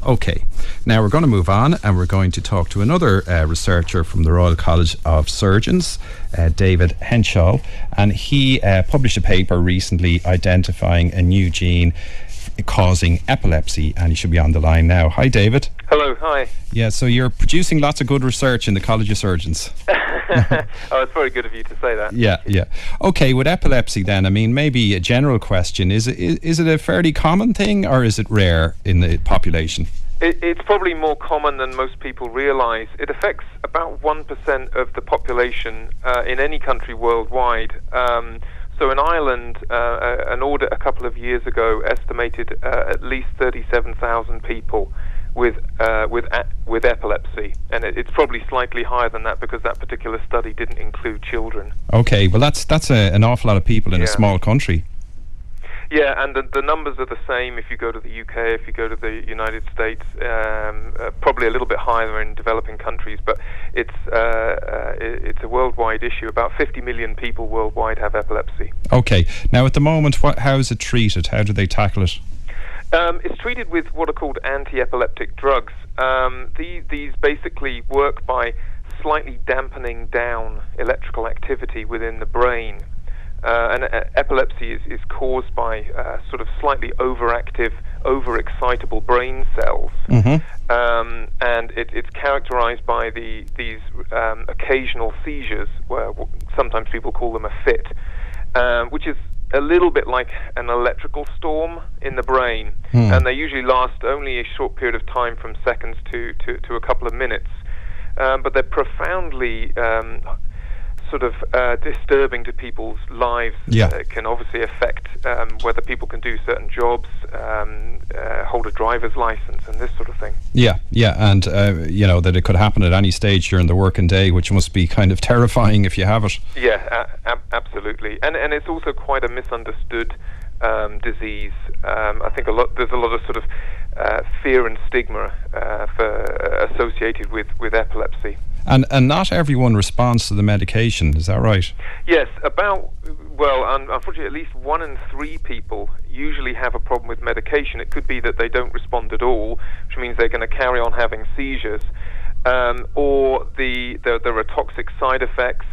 Okay, now we're going to move on and we're going to talk to another researcher from the Royal College of Surgeons, David Henshaw, and he published a paper recently identifying a new gene causing epilepsy, and he should be on the line now. Hi, David. Hello, hi. Yeah, so you're producing lots of good research in the College of Surgeons. Oh, it's very good of you to say that. Yeah. Okay, with epilepsy then, I mean, maybe a general question, is it a fairly common thing or is it rare in the population? It's probably more common than most people realise. It affects about 1% of the population in any country worldwide. So in Ireland, an audit a couple of years ago estimated at least 37,000 people with epilepsy, and it's probably slightly higher than that because that particular study didn't include children. Okay, well that's an awful lot of people in a small country. Yeah, and the numbers are the same if you go to the UK, if you go to the United States, probably a little bit higher in developing countries, but it's a worldwide issue. About 50 million people worldwide have epilepsy. Okay, now at the moment, how is it treated? How do they tackle it? It's treated with what are called anti-epileptic drugs. These basically work by slightly dampening down electrical activity within the brain. And epilepsy is caused by sort of slightly overactive, overexcitable brain cells. Mm-hmm. And it's characterized by these occasional seizures, where sometimes people call them a fit, which is a little bit like an electrical storm in the brain. And they usually last only a short period of time, from seconds to a couple of minutes. But they're profoundly sort of disturbing to people's lives. It can obviously affect whether people can do certain jobs, hold a driver's license, and this sort of thing. Yeah, and that it could happen at any stage during the working day, which must be kind of terrifying if you have it. Yeah, absolutely, and it's also quite a misunderstood disease. I think there's a lot of sort of fear and stigma associated with epilepsy. And not everyone responds to the medication, is that right? Yes, unfortunately, at least 1 in 3 people usually have a problem with medication. It could be that they don't respond at all, which means they're going to carry on having seizures, or there are toxic side effects,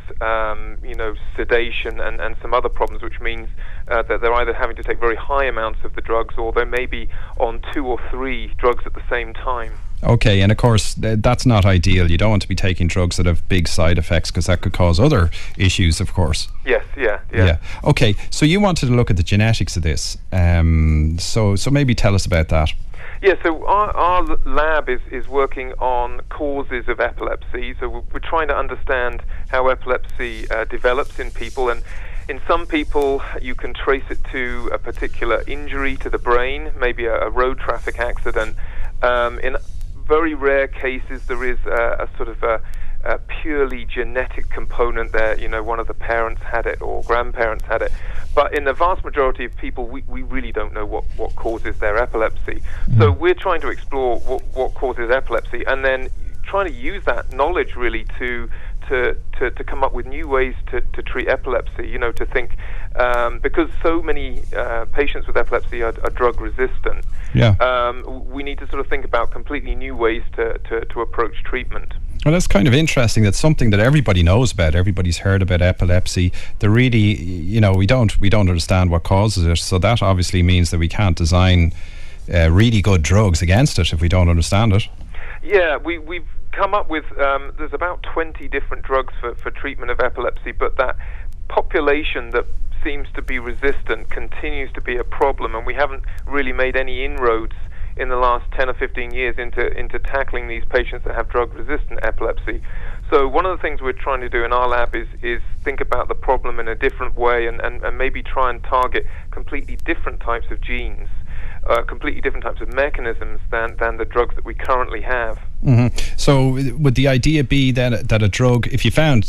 sedation and some other problems, which means that they're either having to take very high amounts of the drugs, or they may be on 2 or 3 drugs at the same time. Okay, and of course that's not ideal. You don't want to be taking drugs that have big side effects, because that could cause other issues, of course. Yes, yeah. Okay, so you wanted to look at the genetics of this. So maybe tell us about that. Yeah, so our lab is working on causes of epilepsy. So we're trying to understand how epilepsy develops in people, and in some people you can trace it to a particular injury to the brain, maybe a road traffic accident. In very rare cases, there is a sort of a purely genetic component there. One of the parents had it or grandparents had it. But in the vast majority of people, we really don't know what causes their epilepsy. So we're trying to explore what causes epilepsy, and then trying to use that knowledge really to come up with new ways to treat epilepsy, to think, because so many patients with epilepsy are drug resistant. We need to sort of think about completely new ways to approach treatment. Well, that's kind of interesting. That's something that everybody knows about. Everybody's heard about epilepsy. They're really, we don't understand what causes it. So that obviously means that we can't design really good drugs against it if we don't understand it. Yeah, we've come up with, there's about 20 different drugs for treatment of epilepsy, but that population that seems to be resistant continues to be a problem, and we haven't really made any inroads in the last 10 or 15 years into tackling these patients that have drug-resistant epilepsy. So one of the things we're trying to do in our lab is think about the problem in a different way, and maybe try and target completely different types of genes, completely different types of mechanisms than the drugs that we currently have. Mm-hmm. So would the idea be that a drug, if you found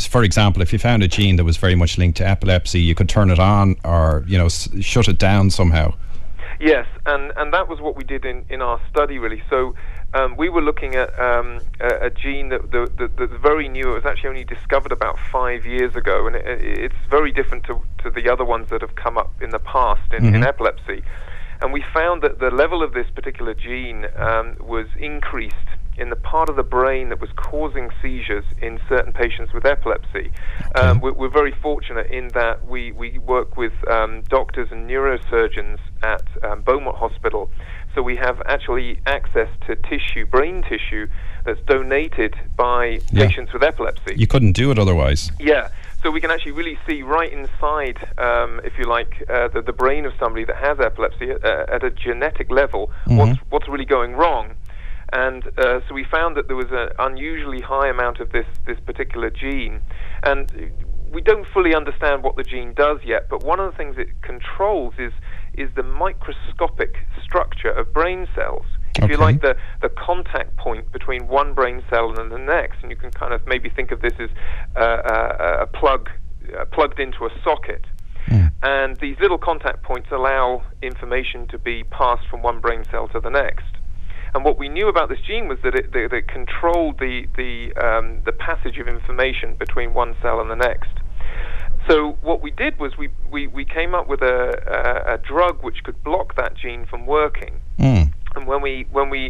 a gene that was very much linked to epilepsy, you could turn it on or shut it down somehow? Yes, and that was what we did in our study, really. So we were looking at a gene that's very new. It was actually only discovered about 5 years ago, and it's very different to the other ones that have come up in the past in epilepsy. And we found that the level of this particular gene was increased in the part of the brain that was causing seizures in certain patients with epilepsy. Okay. We're very fortunate in that we work with doctors and neurosurgeons at Beaumont Hospital, so we have actually access to brain tissue that's donated by patients with epilepsy. You couldn't do it otherwise. Yeah. So we can actually really see right inside, if you like, the brain of somebody that has epilepsy at a genetic level, what's really going wrong. And so we found that there was an unusually high amount of this particular gene. And we don't fully understand what the gene does yet, but one of the things it controls is the microscopic structure of brain cells. If you like, the contact point between one brain cell and the next, and you can kind of maybe think of this as a plugged into a socket. And these little contact points allow information to be passed from one brain cell to the next. And what we knew about this gene was that it controlled the passage of information between one cell and the next. So what we did was we came up with a drug which could block that gene from working. And when we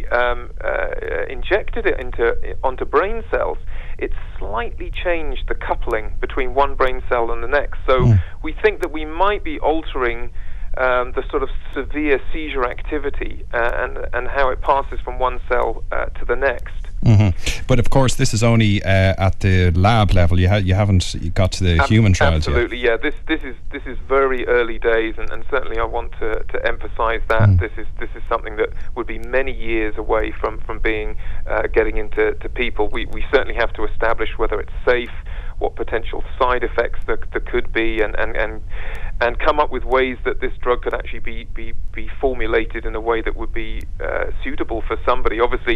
injected it onto brain cells, it slightly changed the coupling between one brain cell and the next. So we think that we might be altering the sort of severe seizure activity and how it passes from one cell to the next. But of course, this is only at the lab level. You haven't got to the human trials yet. Absolutely, yeah. This is very early days, and certainly I want to emphasise that this is something that would be many years away from being getting into people. We certainly have to establish whether it's safe, what potential side effects there could be, and come up with ways that this drug could actually be formulated in a way that would be suitable for somebody. Obviously,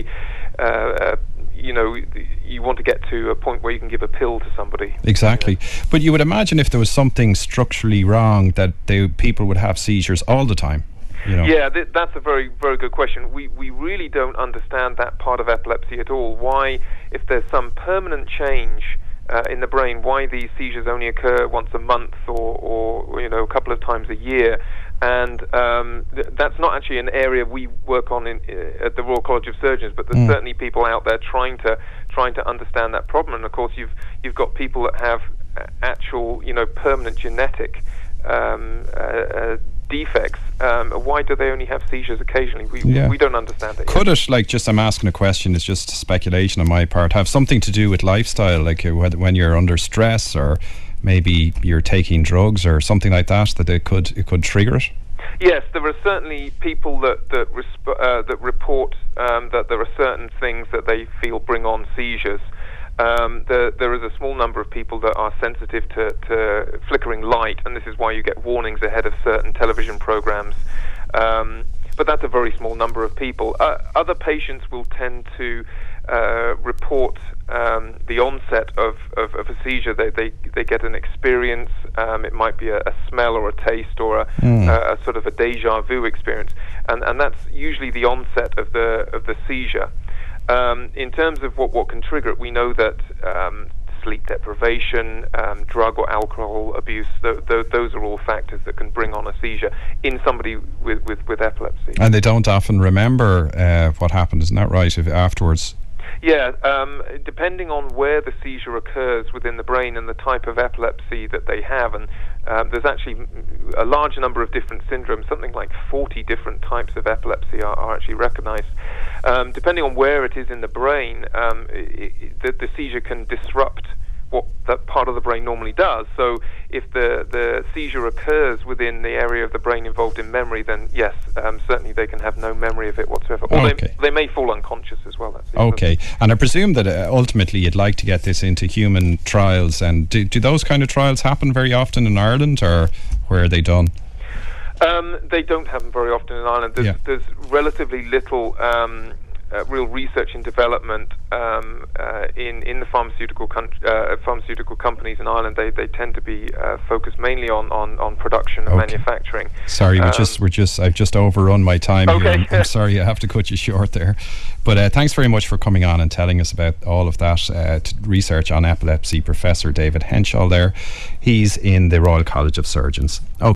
you want to get to a point where you can give a pill to somebody. Exactly. But you would imagine if there was something structurally wrong that people would have seizures all the time. Yeah, that's a very, very good question. We really don't understand that part of epilepsy at all. Why, if there's some permanent change in the brain, why these seizures only occur once a month or a couple of times a year. And that's not actually an area we work on at the Royal College of Surgeons, but there's certainly people out there trying to understand that problem. And of course, you've got people that have actual permanent genetic defects. Why do they only have seizures occasionally? We don't understand it. Could it, I'm asking a question, it's just speculation on my part, have something to do with lifestyle, like when you're under stress, or maybe you're taking drugs or something like that it could trigger it? Yes, there are certainly people that report that there are certain things that they feel bring on seizures. There is a small number of people that are sensitive to flickering light, and this is why you get warnings ahead of certain television programs. But that's a very small number of people. Other patients will tend to report the onset of a seizure. They get an experience. It might be a smell or a taste or a sort of a deja vu experience, and that's usually the onset of the seizure. In terms of what can trigger it, we know that sleep deprivation, drug or alcohol abuse, those are all factors that can bring on a seizure in somebody with epilepsy. And they don't often remember what happened, isn't that right, afterwards? Yeah, depending on where the seizure occurs within the brain and the type of epilepsy that they have, and there's actually a large number of different syndromes, something like 40 different types of epilepsy are actually recognized. Depending on where it is in the brain, the seizure can disrupt what that part of the brain normally does. So if the seizure occurs within the area of the brain involved in memory, then yes, certainly they can have no memory of it whatsoever. Or they may fall unconscious as well. That's okay. And I presume that ultimately you'd like to get this into human trials. And do those kind of trials happen very often in Ireland, or where are they done? They don't happen very often in Ireland. There's relatively little real research and development in the pharmaceutical companies in Ireland. They tend to be focused mainly on production and manufacturing. Sorry, I've just overrun my time here. I'm sorry, I have to cut you short there. But thanks very much for coming on and telling us about all of that research on epilepsy. Professor David Henshaw there. He's in the Royal College of Surgeons.